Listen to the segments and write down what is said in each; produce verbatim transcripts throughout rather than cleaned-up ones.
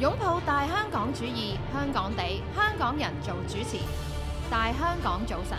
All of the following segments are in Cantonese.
擁抱大香港主義，香港地，香港人做主持。大香港早晨，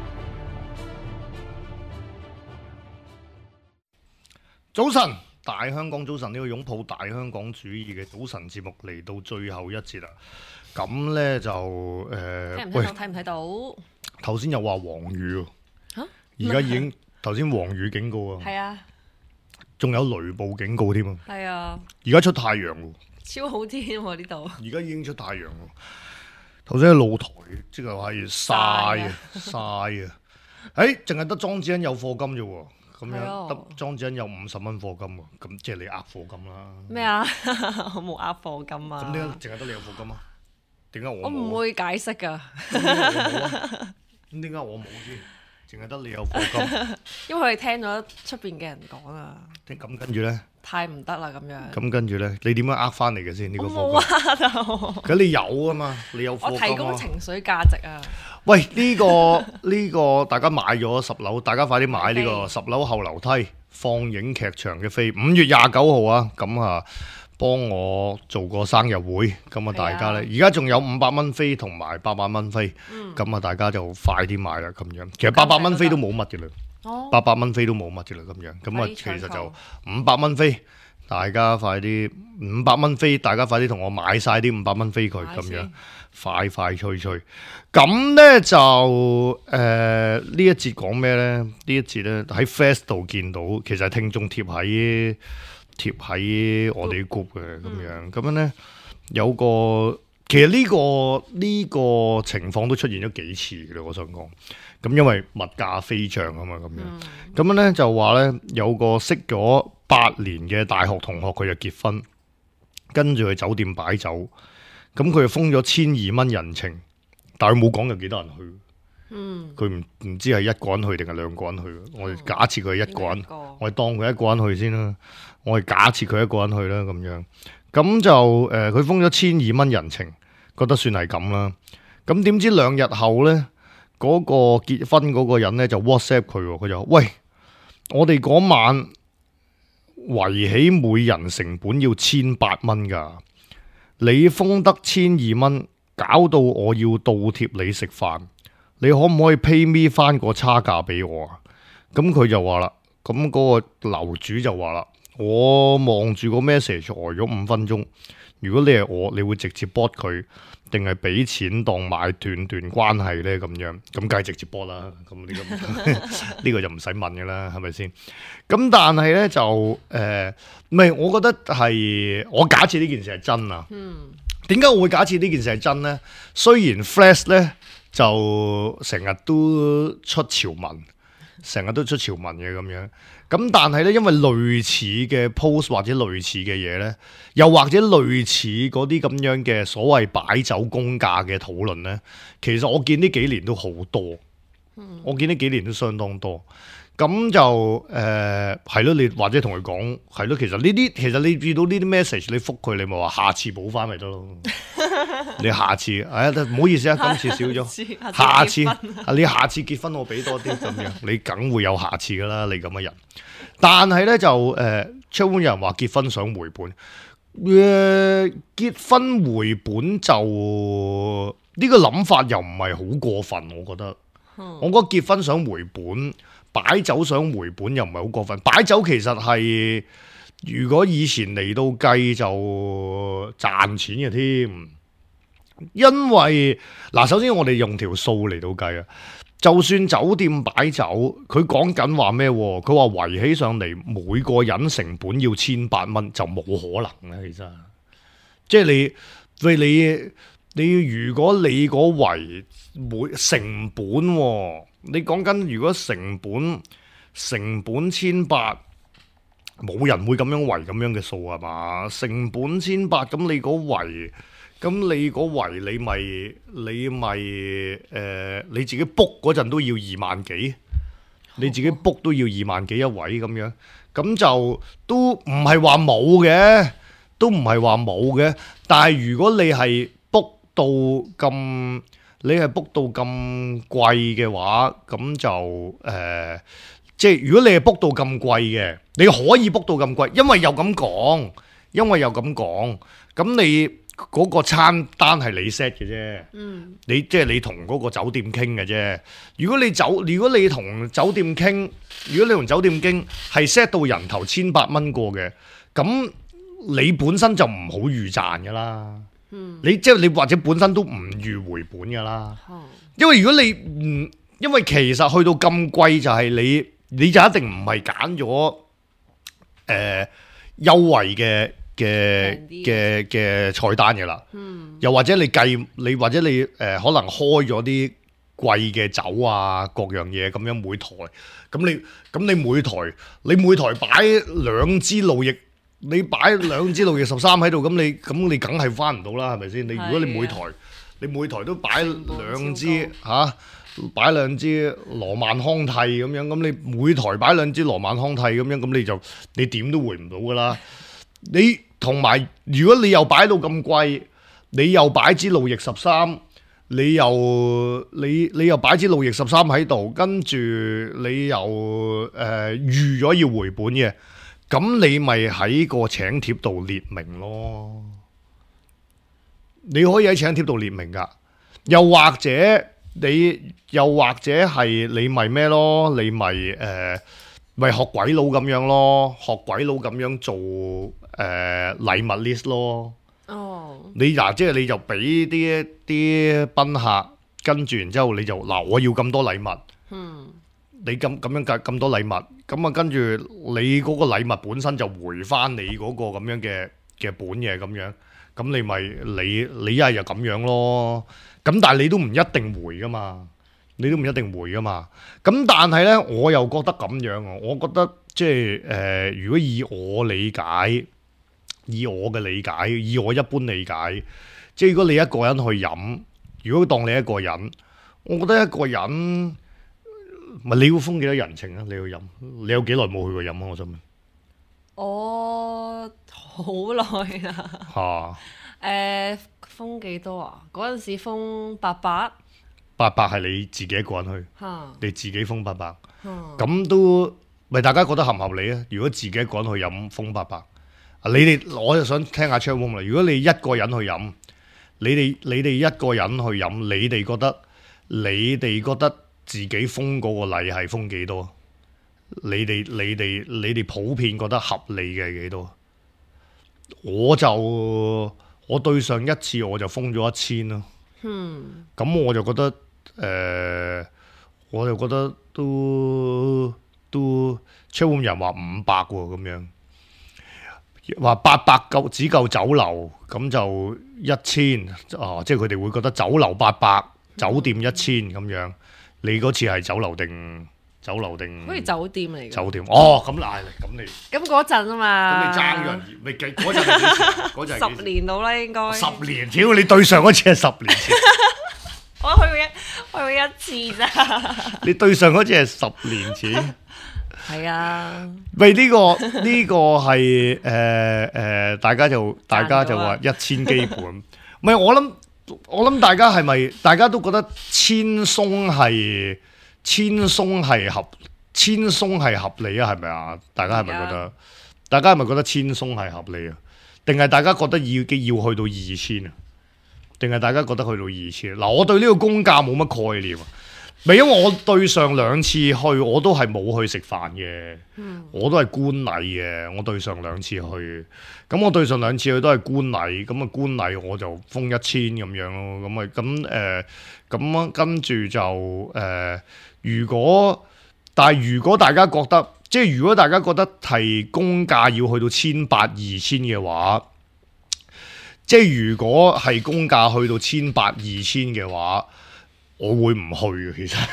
早晨，大香港早晨，呢個擁抱大香港主義嘅早晨節目嚟到最後一節啦。咁呢就誒， 聽唔聽到？睇唔睇到？ 頭先又話黃雨喎， 嚇！ 而家已經頭先黃雨警告啊， 係啊， 仲有雷暴警告添啊！ 係啊， 而家出太陽喎， 超好天喎呢度。 而家已經出太陽喎。頭先喺露台，即係係曬啊曬啊！誒，淨係得莊子欣有課金啫喎。咁樣得莊子欣有五十蚊課金喎，咁即係你呃課金啦。 咩啊？我冇呃課金啊。 咁點解淨係得你有課金啊？點解我冇？ 我唔會解釋噶。 咁點解我冇先？淨係得你有課金。 因為佢哋聽咗出邊嘅人講啊。 咁跟住咧？ 太唔得啦咁樣。 咁跟住咧，你點樣呃翻嚟嘅先？呢個課金。 我冇呃到。 咁你有啊嘛？你有課金啊。 我提供情緒價值啊。 喂，呢個呢個大家買咗十樓，大家快啲買呢個十樓後樓梯放映劇場嘅飛，五月廿九號啊！咁啊，幫我做個生日會，咁啊大家呢，而家仲有五百蚊飛同埋八百蚊飛，咁啊大家就快啲買啦咁樣。其實八百蚊飛都冇乜嘅啦，八百蚊飛都冇乜嘅啦咁樣。咁啊，其實就五百蚊飛，大家快啲五百蚊飛，大家快啲同我買晒啲五百蚊飛佢咁樣。快快脆脆，咁呢就誒呢、呃、一節講咩呢？呢一節呢喺 Fast 度見到，其實係聽眾貼喺貼喺我哋 group 嘅咁樣，咁樣呢有個其實呢、呢個呢、呢個情況都出現咗幾次嘅啦，我想講。咁因為物價飛漲啊嘛，咁樣，咁樣呢就話呢有個識咗八年嘅大學同學，佢就結婚，跟住去酒店擺酒。咁佢就封咗千二蚊人情，但係佢冇講有幾多人去。嗯，佢唔唔知係一個人去定係兩個人去。嗯、我哋假設佢係一個人，個我哋當佢一個人去先啦。我哋假設佢一個人去啦，咁樣。咁就誒，佢、呃、封咗千二蚊人情，覺得算係咁啦。咁點知兩日後咧，嗰、嗰個結婚嗰個人咧就 WhatsApp 佢，佢就話：喂，我哋嗰晚圍起每人成本要千八蚊㗎。你封得千二蚊，搞到我要倒貼你食飯，你可唔可以 pay me 翻個差價俾我啊？咁佢就話啦，咁嗰個樓主就話啦，我望住個 message 呆咗五分鐘。如果你係我，你會直接 bot 佢，定係俾錢當買斷斷關係呢？咁樣咁梗係直接 bot 啦。咁呢個呢個就唔使問噶啦，係咪先？咁但係呢，就誒，唔、呃、係，我覺得係我假設呢件事係真啊。嗯。點解我會假設呢件事係真呢？雖然 Flash 呢就成日都出潮文，成日都出潮文嘅咁樣。咁但係咧，因為類似嘅 post 或者類似嘅嘢咧，又或者類似嗰啲咁樣嘅所謂擺酒公價嘅討論咧，其實我見呢幾年都好多，嗯、我見呢幾年都相當多。咁就誒係咯，你或者同佢講係咯，其實呢啲其實你遇到呢啲 message，你覆佢，你咪話下次補翻咪得咯。你下次，哎呀，唔好意思啊，今次少咗，下次，下次你下次結婚我俾多啲咁樣，你梗會有下次噶啦，你咁嘅人。但係咧就誒，出、呃、有人話結婚想回本，誒、呃、結婚回本就呢、這個諗法又唔係好過分，我覺得。嗯、我覺得結婚想回本。擺酒想回本又唔係好過分，擺酒其實係如果以前嚟到計就賺錢嘅添，因為嗱首先我哋用條數嚟到計啊，就算酒店擺酒，佢講緊話咩？佢話圍起上嚟每個人成本要千八蚊，就冇可能啦，其實，即係你喂你你如果你嗰圍每成本喎。你講緊如果成本成本千八，冇人會咁樣圍咁樣嘅數係嘛？成本千八，咁你嗰圍，咁你嗰圍你咪你咪誒、呃、你自己 book 嗰陣都要二萬幾，你自己 book 都要二萬幾一位咁樣，咁就都唔係話冇嘅，都唔係話冇嘅。但係如果你係 book 到咁，你係 book 到咁貴嘅話，咁就誒、呃，即係如果你係 book 到咁貴嘅，你可以 book 到咁貴，因為又咁講，因為又咁講，咁你嗰個餐單係你 set 嘅啫， 嗯， 你即係你同嗰個酒店傾嘅啫。如果你酒，如果你同酒店傾，如果你同酒店傾係 set 到人頭千八蚊過嘅，咁你本身就唔好預賺噶啦。 嗯， 你即係你或者本身都唔預回本噶啦。 哦， 因為如果你唔，因為其實去到咁貴就係你，你就一定唔係揀咗誒優惠嘅。嘅嘅嘅菜單嘅啦，嗯、又或者你計你或者你誒、呃、可能開咗啲貴嘅酒啊各樣嘢咁樣每台，咁你咁你每台你每台擺兩支路易，你擺兩支路易十三喺度，咁你咁你梗係翻唔到啦，係咪先？你如果你每台你每台都擺兩支嚇，擺兩支羅曼康帝咁樣，咁你每台擺兩支羅曼康帝咁樣，咁你就你點都回唔到噶啦，你。同埋，如果你又擺到咁貴，你又擺支路易十三，你又你你又擺支路易十三喺度，跟住你又誒、呃、預咗要回本嘅，咁你咪喺個請帖度列明咯。你可以喺請帖度列明㗎，又或者你又或者係你咪咩咯？你咪誒咪學鬼佬咁樣咯，學鬼佬咁樣做。誒、呃、禮物 list 咯，哦，你嗱即係你就俾啲啲賓客，跟住然之後你就嗱我要咁多禮物，嗯，你咁咁樣計咁多禮物，咁啊跟住你嗰個禮物本身就回翻你嗰個咁樣嘅嘅本嘢咁樣，咁你咪你你一係就咁樣咯，咁但係你都唔一定回噶嘛，你都唔一定回噶嘛，咁但係咧我又覺得咁樣啊，我覺得即係誒、呃、如果以我理解。以我嘅理解，以我一般理解，即係如果你一個人去飲，如果當你一個人，我覺得一個人，咪你要封幾多人情啊？你要飲，你有幾耐冇去過飲啊？我想問。 我好耐啦。嚇、啊！誒、呃，封幾多啊？嗰陣時封八百。 八百係你自己一個人去。嚇、啊！你自己封八百。嚇、啊！咁都咪大家覺得合唔合理啊？如果自己一個人去飲封八百。你哋我就想聽下 Chatroom 啦。如果你一個人去飲，你哋你哋一個人去飲，你哋覺得你哋覺得自己封嗰個例係封幾多？你哋你哋你哋普遍覺得合理嘅係幾多？我就我對上一次我就封咗一千咯。嗯，咁我就覺得誒、呃，我就覺得都都 Chatroom 人話五百喎咁樣。話八百夠只夠酒樓，咁就一千啊！即係佢哋會覺得酒樓八百，酒店一千咁樣。你嗰次係酒樓定酒樓定？ 好似酒店嚟嘅。酒店哦，咁嗱，咁你咁嗰陣啊嘛。咁你爭咗人，咪計嗰陣係幾時？嗰陣十年到啦，應該。 十年，屌你對上嗰次係十年前。 我去過一去過一次咋。你對上嗰次係十年前。 係啊， 喂，呢、這個呢、這個係誒誒，大家就大家就話一千基本，唔係我諗我諗大家係咪大家都覺得千鬆係千鬆係合千鬆係合理啊？係咪啊？大家係咪覺得？大家係咪覺得千鬆係合理啊？定係大家覺得要要去到二千啊？定係大家覺得去到二千？嗱，我對呢個公價冇乜概念啊。咪因為我對上兩次去我都係冇去食飯嘅，嗯、我都係觀禮嘅。我對上兩次去，咁我對上兩次去都係觀禮，咁啊觀禮我就封一千咁樣咯。咁啊咁誒，咁、呃、跟住就誒、呃，如果但係如果大家覺得，即係如果大家覺得提公價要去到千八二千嘅話，即係如果係公價去到千八二千嘅話。我會唔去嘅，其實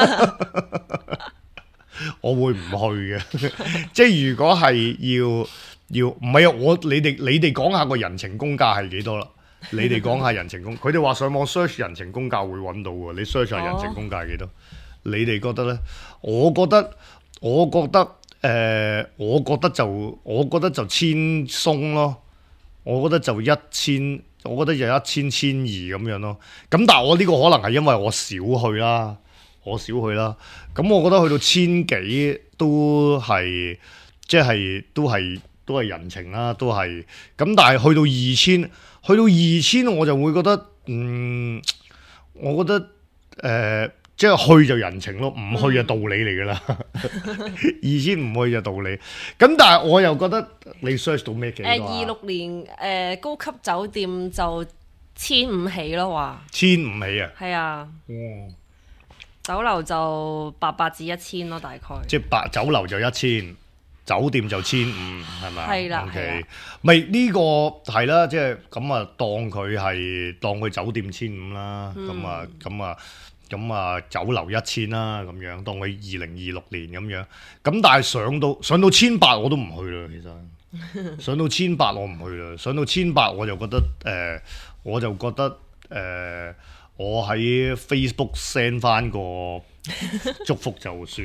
我會唔去嘅。即係如果係要要唔係啊，我你哋你哋講下個人情公價係幾多啦？你哋講下人情公，佢哋話上網 search 人情公價會揾到喎。你 search 下人情公價係幾多？哦、你哋覺得呢？我覺得我覺得誒、呃，我覺得就我覺得就千鬆咯。我覺得就一千。我覺得就一千千二咁樣咯，咁但係我呢個可能係因為我少去啦，我少去啦，咁我覺得去到千幾都係即係都係都係人情啦，都係咁，但係去到二千， 去到二千我就會覺得，嗯，我覺得誒、呃，即係去就人情咯，唔去就道理嚟㗎啦。二千唔去就道理。咁但係我又覺得你 search 到咩幾多啊？誒二六年誒、呃、高級酒店就千五起咯，話千五起啊？ 係啊。 嗯。 酒樓就八百至一千咯，大概。即係八酒樓就一千，酒店就千五，係咪？ 係啦。 OK，咪呢個係啦，即係咁啊，當佢係當佢酒店千五啦，咁啊咁啊咁啊酒樓一千啦，咁樣當佢二零二六年咁樣。咁但係上到上到千八我都唔去啦，其實上到千八我唔去啦，上到千八我就覺得誒、呃，我就覺得誒。呃我喺 Facebook send 翻個祝福就算，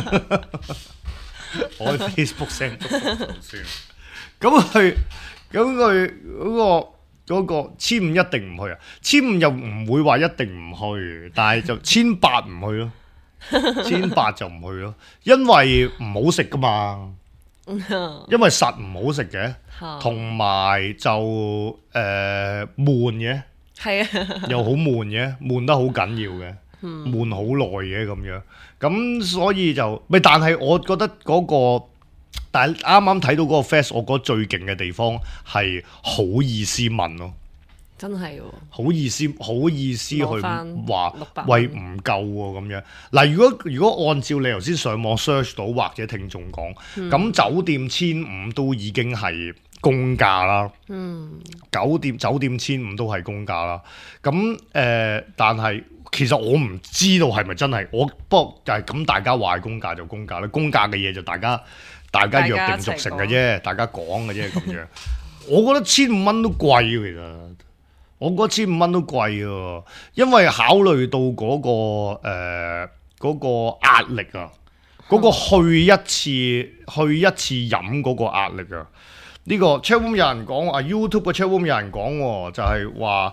我喺 Facebook send 祝福就算。咁佢咁佢嗰個嗰個千五一定唔去啊！千五又唔會話一定唔去，但係就千八唔去咯，千八就唔去咯，因為唔好食噶嘛，因為實唔好食嘅，同埋就誒、呃、悶嘅。 係啊， 又好悶嘅，悶得好緊要嘅，悶好耐嘅咁樣，咁所以就咪，但係我覺得嗰、嗰個，但係啱啱睇到嗰個 fest，我覺得最勁嘅地方係好意思問咯， 真係喎， 好意思，好意思去話喂唔夠喎咁樣。嗱，如果如果按照你頭先上網 search 到或者聽眾講，咁、嗯、酒店千五都已經係公價啦，嗯，酒店酒店千五都係公價啦。咁誒、呃，但係其實我唔知道係咪真係，我不過就係咁，大家話係公價就公價啦。公價嘅嘢就大家大家約定俗成嘅啫，大家講嘅啫咁樣。我覺得千五蚊都貴，其實我覺得千五蚊都貴喎，因為考慮到嗰、嗰個誒嗰、呃嗰個壓力啊，嗰、嗰個去一次去一次飲嗰個壓力啊。呢、這個 chatroom 有人講啊 ，YouTube 嘅 chatroom 有人講就係、是、話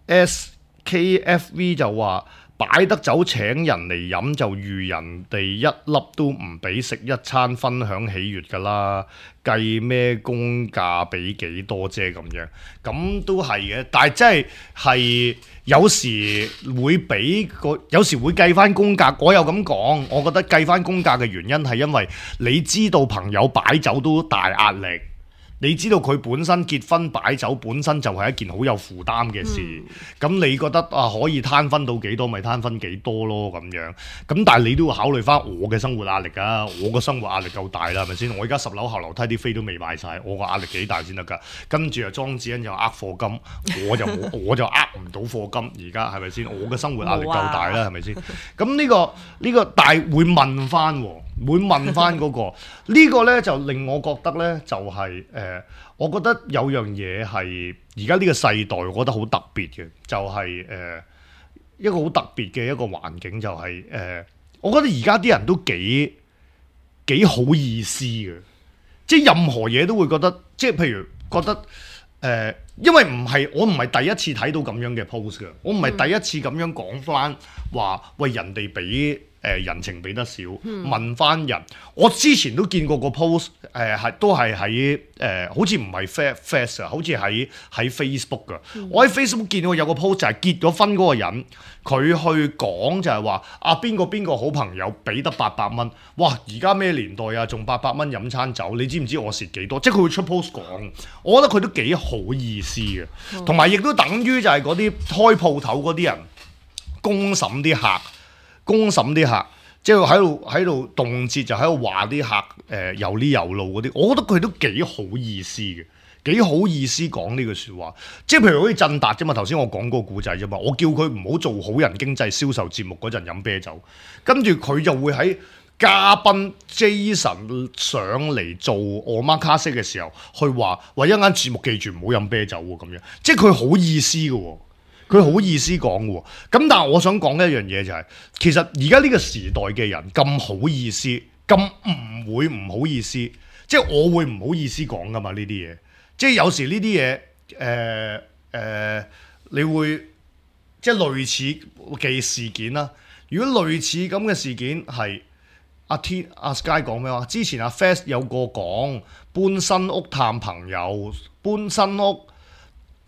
S K F V 就話擺得酒請人嚟飲就預人哋一粒都唔俾食一餐分享喜悅㗎啦，計咩公價俾幾多啫咁樣，咁都係嘅，但係真係係有時會俾個有時會計翻公價，我又咁講，我覺得計翻公價嘅原因係因為你知道朋友擺酒都大壓力。你知道佢本身結婚擺酒本身就係一件好有負擔嘅事，咁、嗯、你覺得啊可以攤分到幾多咪攤分幾多咯咁樣，咁但係你都要考慮翻我嘅生活壓力啊，我個生活壓力夠大啦，係咪先？我而家十樓後樓梯啲飛都未買晒，我個壓力幾大先得㗎？跟住啊莊子欣又呃貨金，我就我就呃唔到貨金，而家係咪先？我嘅生活壓力夠大啦，係咪先？咁呢、呢個呢、呢個但係會問翻喎。會問翻嗰、那個呢個呢，就令我覺得呢，就係、是、誒、呃，我覺得有樣嘢係而家呢個世代，我覺得好特別嘅，就係、是、誒、呃、一個好特別嘅一個環境、就是，就係誒，我覺得而家啲人都幾幾好意思嘅，即係任何嘢都會覺得，即係譬如覺得誒、呃，因為唔係我唔係第一次睇到咁樣嘅 post 嘅，我唔係第一次咁樣講翻話，喂人哋俾。誒、呃、人情俾得少，嗯、問翻人。我之前都見過個 post，誒、呃、係都係喺誒，好似唔係 face 啊，好似喺喺 Facebook 噶。嗯、我喺 Facebook 見到有個 post 就係結咗婚嗰個人，佢去講就係話啊邊個邊個好朋友俾得八百蚊，哇！而家咩年代啊，仲八百蚊飲餐酒，你知唔知我蝕幾多？即係佢會出 post 講，我覺得佢都幾好意思嘅，同埋亦都等於就係嗰啲開鋪頭嗰啲人公審啲客。公審啲客，即係喺度喺度動輒就喺度話啲客誒有呢有路嗰啲，我覺得佢都幾好意思嘅，幾好意思講呢句説話。即係譬如好似振達啫嘛，頭先我講嗰個故仔啫嘛，我叫佢唔好做好人經濟銷售節目嗰陣飲啤酒，跟住佢就會喺嘉賓 Jason 上嚟做我媽卡式嘅時候，去話話一間節目記住唔好飲啤酒喎咁樣，即係佢好意思嘅喎。佢好意思講嘅喎，咁但係我想講一樣嘢就係、是，其實而家呢個時代嘅人咁好意思，咁唔會唔好意思，即係我會唔好意思講噶嘛呢啲嘢，即係有時呢啲嘢，誒、呃、誒、呃，你會即係類似嘅事件啦。如果類似咁嘅事件係阿天阿 Sky 講咩話？之前阿 Fast 有個講搬新屋探朋友，搬新屋。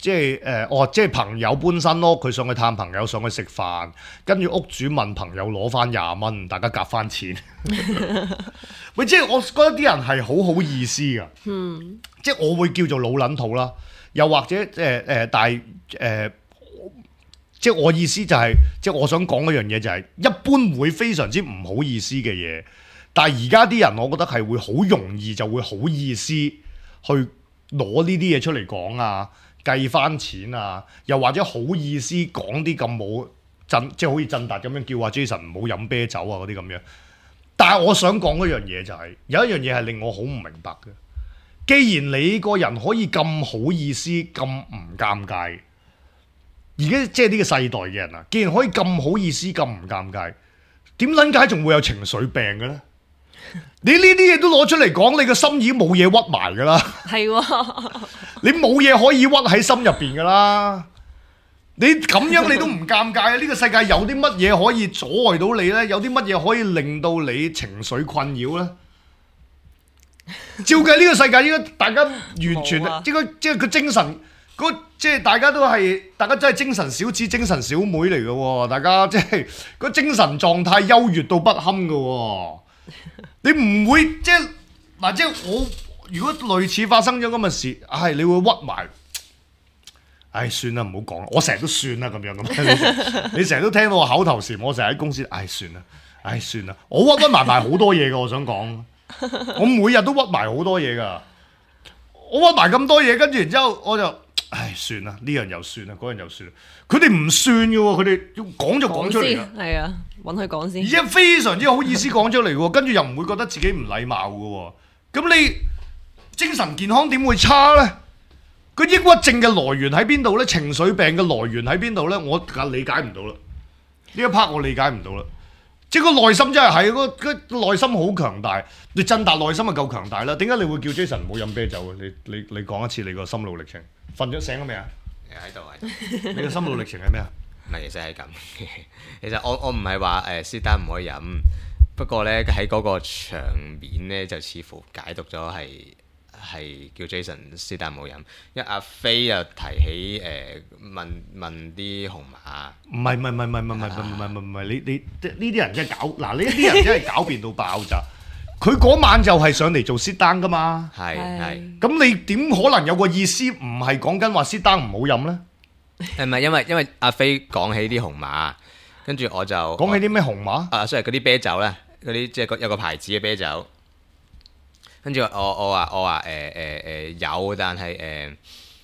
即係誒、呃，哦，即係朋友搬新屋，佢上去探朋友，上去食飯，跟住屋主問朋友攞翻廿蚊，大家夾翻錢。喂，即係我覺得啲人係好好意思㗎，嗯，即係我會叫做老撚土啦，又或者誒誒、呃，但係誒、呃，即係我意思就係、是，即係我想講一樣嘢就係、是，一般會非常之唔好意思嘅嘢，但係而家啲人，我覺得係會好容易就會好意思去攞呢啲嘢出嚟講啊。計翻錢啊，又或者好意思講啲咁冇振，即係好似振達咁樣叫阿 Jason 唔好飲啤酒啊嗰啲咁樣。但係我想講嗰樣嘢就係、是，有一樣嘢係令我好唔明白嘅。既然你個人可以咁好意思、咁唔尷尬，而家即係呢個世代嘅人啊，既然可以咁好意思、咁唔尷尬，點撚解仲會有情緒病嘅咧？你呢啲嘢都攞出嚟講，你個心已經冇嘢屈埋噶啦。係喎，你冇嘢可以屈喺心入邊噶啦。你咁樣你都唔尷尬啊？呢個世界有啲乜嘢可以阻礙到你呢？有啲乜嘢可以令到你情緒困擾呢？照計呢個世界應該大家完全應該即係個精神，嗰即係大家都係大家真係精神小子、精神小妹嚟嘅喎。大家即係個精神狀態優越到不堪嘅喎。你唔會即係嗱，即係我如果類似發生咗咁嘅事，唉，你會屈埋，唉，算啦，唔好講啦，我成日都算啦咁樣咁。你成日都聽到我口頭禪，我成日喺公司，唉，算啦，唉，算啦，我屈屈埋埋好多嘢噶，我想講，我每日都屈埋好多嘢噶，我屈埋咁多嘢，跟住然之後我就，唉，算啦，呢樣又算啦，嗰樣又算啦，佢哋唔算嘅喎，佢哋要講就講出嚟㗎， 係啊。揾佢講先， 而且非常之好意思講出嚟喎，跟住又唔會覺得自己唔禮貌嘅喎。咁你精神健康點會差呢？個抑鬱症嘅來源喺邊度呢？情緒病嘅來源喺邊度呢？我理解唔到啦。呢一 part 我理解唔到啦。即係個內心真係係個個內心好強大。你振達內心係夠強大啦。點解你會叫 Jason 唔好飲啤酒啊？你你你講一次你個心路歷程。瞓咗醒咗未啊？ 喺度啊！ 你個心路歷程係咩啊？ 唔係，其實係咁嘅。其實我我唔係話誒私單唔可以飲，不過咧喺嗰個場面咧就似乎解讀咗係係叫 Jason 私單唔好飲，因為阿飛又提起誒、呃、問問啲紅馬， 唔係唔係唔係唔係唔係唔係唔係唔係你你呢啲人真係搞嗱呢啲人真係狡辯到爆炸。佢嗰晚就係上嚟做 sit down 噶嘛， 係係。 咁你點可能有個意思唔係講緊話 sit down 唔好飲咧？ 誒唔係因為因為阿飛講起啲紅馬，跟住我就講起啲咩紅馬？ 啊，所以嗰啲啤酒咧，嗰啲即係有個牌子嘅啤酒。跟住我我話我話誒誒誒有，但係誒、呃、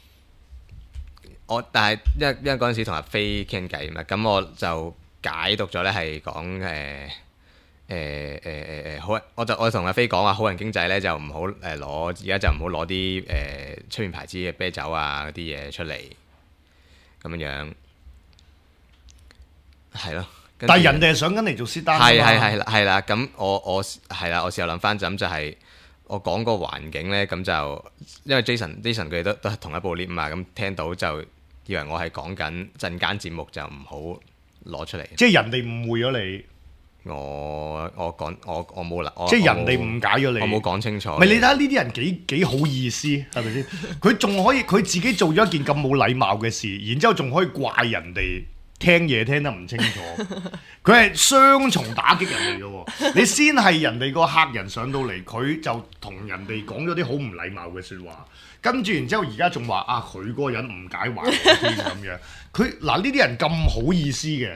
我但係因為因為嗰陣時同阿飛傾偈嘛，咁我就解讀咗咧係講誒。呃誒誒誒誒好，我就我同阿飛講話，好人經濟咧就唔好誒攞，而家就唔好攞啲誒出面牌子嘅啤酒啊嗰啲嘢出嚟，咁樣樣係咯。 但係人哋係想緊嚟做私單， 係係係係啦。咁我我係啦，我事後諗翻咁就係我講個環境咧，咁就因為 Jason Jason 佢哋都都係同一部 lift 嘛，咁聽到就以為我係講緊陣間節目就唔好攞出嚟。 即係人哋誤會咗你。 我我講我我冇啦， 即係人哋誤解咗你， 我冇講清楚。 唔係你睇下呢啲人幾幾好意思，係咪先？佢仲可以佢自己做咗一件咁冇禮貌嘅事，然之後仲可以怪人哋聽嘢聽得唔清楚。佢係雙重打擊人哋嘅喎。你先係人哋個客人上到嚟，佢就同人哋講咗啲好唔禮貌嘅説話，跟住然之後而家仲話啊佢嗰個人誤解壞我添咁樣。佢嗱呢啲人咁好意思嘅。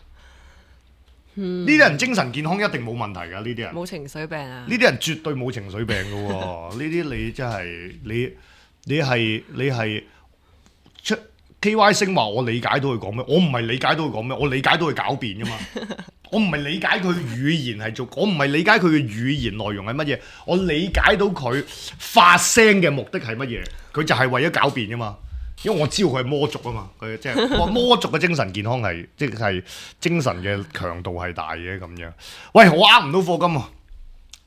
呢啲人精神健康一定冇問題㗎，呢啲人冇情緒病啊！ 呢啲人絕對冇情緒病㗎喎，呢啲你真係你你係你係出 K Y 星話我理解到佢講咩，我唔係理解到佢講咩，我理解到佢狡辯㗎嘛，我唔係理解佢語言係做，我唔係理解佢嘅語言內容係乜嘢，我理解到佢發聲嘅目的係乜嘢，佢就係為咗狡辯㗎嘛。因為我知道佢係魔族啊嘛，佢即係魔族嘅精神健康係即係精神嘅強度係大嘅咁樣。喂，我呃唔到課金啊！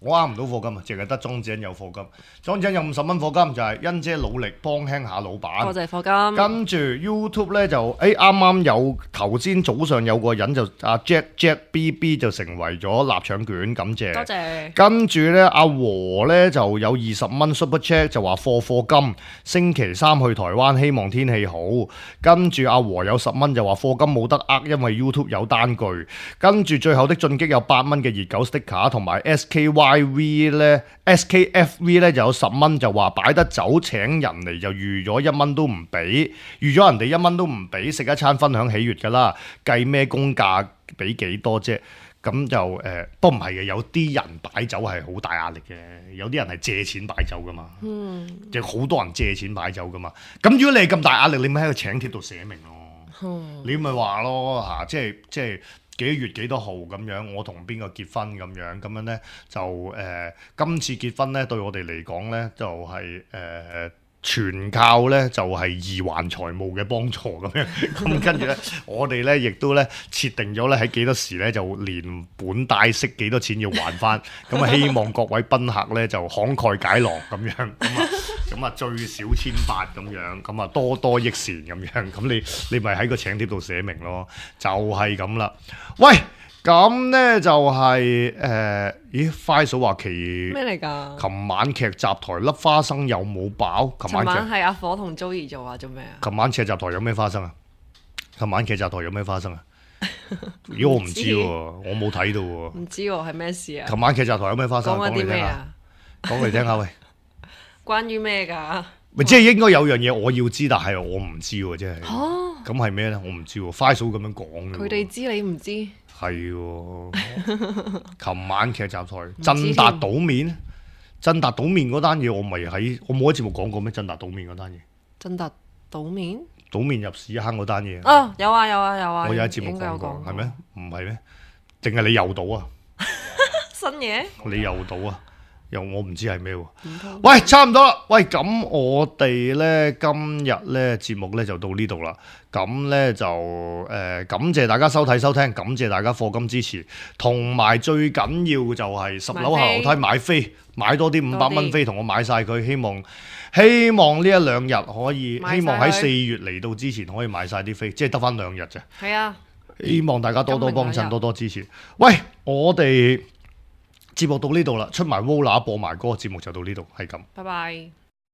我啱唔到課金啊，淨係得莊子欣有課金。莊子欣有五十蚊課金，就係欣姐努力幫輕下老闆。 多謝課金。 跟住 YouTube 咧就誒啱啱有頭先早上有個人就阿 Jack Jack B B 就成為咗臘腸卷，感謝。 多謝。 跟住咧阿和咧就有二十蚊 Super Chat 就話課課金，星期三去台灣，希望天氣好。跟住阿和有十蚊就話課金冇得呃，因為 YouTube 有單據。跟住最後的進擊有八蚊嘅熱狗 sticker 同埋 S K Y V 咧 S K F V 咧就有十蚊就話擺得酒請人嚟就預咗一蚊都唔俾，預咗人哋一蚊都唔俾，食一餐分享喜悅㗎啦，計咩公價俾幾多啫？咁就誒、呃，不過唔係嘅，有啲人擺酒係好大壓力嘅，有啲人係借錢擺酒㗎嘛，嗯，就好多人借錢擺酒㗎嘛。咁如果你咁大壓力，你咪喺個請帖度寫明咯，嗯、你咪話咯嚇，即係即係。幾月幾多號咁樣，我同邊個結婚咁樣，咁樣呢，就誒、呃，今次結婚呢，對我哋嚟講呢，就係、是、誒、呃、全靠呢，就係二環財務嘅幫助咁樣，咁跟住呢，我哋呢，亦都呢，設定咗呢，喺幾多時呢，就連本帶息幾多錢要還翻，咁啊希望各位賓客呢，就慷慨解囊咁樣，咁啊咁啊最少千八咁樣，咁啊多多益善咁樣，咁你你咪喺個請帖度寫明咯，就係咁啦。喂，咁呢就係、是、誒、呃，咦？快嫂話期咩嚟㗎？ 琴晚劇集台粒花生有冇爆？琴晚晚係阿火同 Joey 做啊，做咩啊？ 琴晚劇集台有咩花生啊？琴晚劇集台有咩花生啊？咦，我唔知喎，我冇睇到喎。唔知喎， 係咩事啊？ 琴晚劇集台有咩花生？ 講緊啲咩啊？ 講嚟聽下喂。 關於咩㗎？ 咪即係應該有樣嘢我要知，但係我唔知喎，即係。嚇！咁係咩咧？我唔知喎。快嫂咁樣講嘅。佢哋知你唔知。係喎。琴晚劇集台振達倒面，振達倒面嗰單嘢我咪喺我冇喺節目講過咩？振達倒面嗰單嘢。振達倒面？倒面入屎坑嗰單嘢。哦，有啊有啊有啊。我有喺節目講過，係咩？唔係咩？定係你又倒啊？新嘢？你又倒啊？又我唔知係咩喎？喂，差唔多啦。喂，咁我哋咧今日咧節目咧就到呢度啦。咁咧就誒、呃、感謝大家收睇收聽，感謝大家課金支持，同埋最緊要就係十樓下樓梯買飛，買多啲五百蚊飛，同我買晒佢。希望希望呢一兩日可以，希望喺四月嚟到之前可以買晒啲飛，即係得翻兩日啫。係啊，希望大家多多幫襯，多多支持。喂，我哋節目到呢度啦，出埋 Vola 播埋歌，節目就到呢度，係咁。拜拜。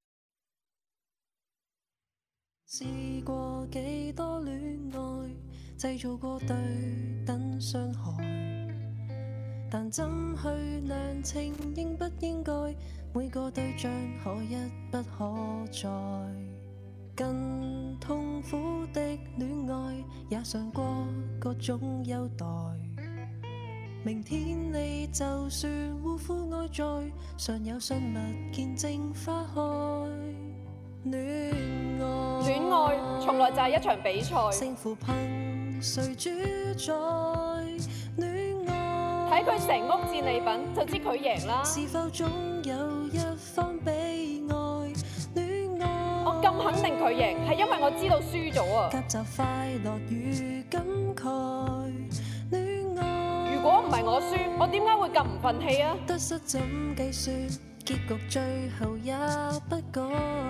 試過幾多戀愛，製造過對等傷害，但怎去量情應不應該？每個對象可一不可再，更痛苦的戀愛也嘗過各種優待。明天你就算嗚呼哀哉，尚有信物見證花開。戀愛，戀愛從來就係一場比賽，勝負憑誰主宰？戀愛，睇佢成屋戰利品就知佢贏啦。是否總有一方悲哀？戀愛，我咁肯定佢贏，係因為我知道輸咗啊。夾雜快樂與感慨。如果唔係我輸，我點解會咁唔忿氣啊？得失怎計算，結局最後也不改。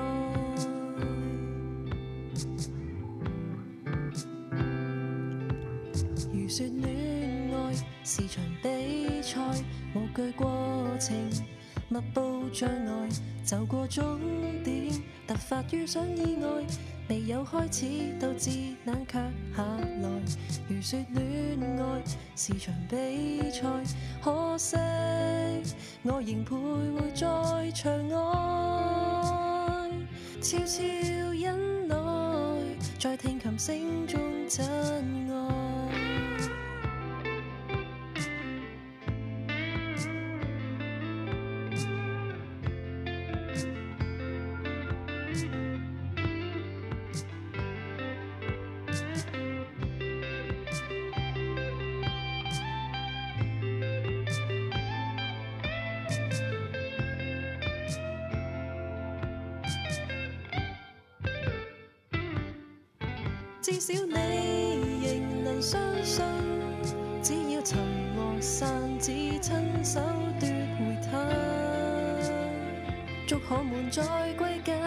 如說戀愛是場比賽，無懼過程，密布障礙，走過終點，突發遇上意外。未有開始，鬥志冷卻下來。如說戀愛是場比賽，可惜我仍徘徊在場外，悄悄忍耐，在聽琴聲中真愛。至少你仍能相信只要沉和散，只親手奪回它，祝可滿再歸家。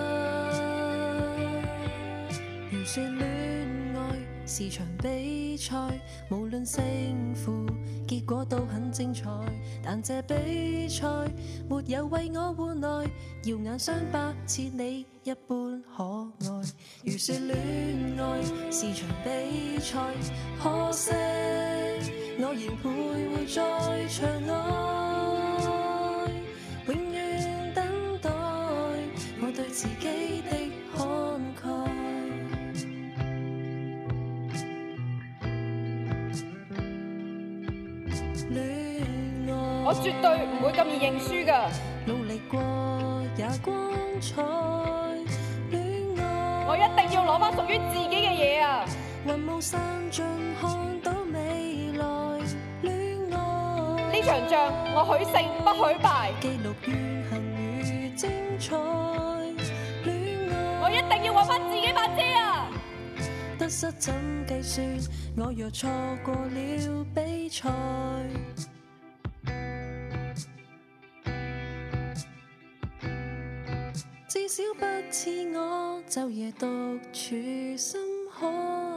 如說戀愛是場比賽，無論勝負結果都很精彩，但這比賽沒有為我換來耀眼雙百，似你一般可愛。如說戀愛是場比賽，可惜我仍徘徊在場外，永遠等待我對自己的慷慨。戀愛我絕對唔會咁易認輸㗎， 努力過也光彩。戀愛我一定要攞返屬於自己嘅嘢啊！ 雲霧散盡看到未來，戀愛呢場仗我許勝不許敗， 記錄遠行與精彩。戀愛我一定要揾返自己把遮啊！ 得失怎計算？我若錯過了比賽，至少不似我晝夜獨處深海。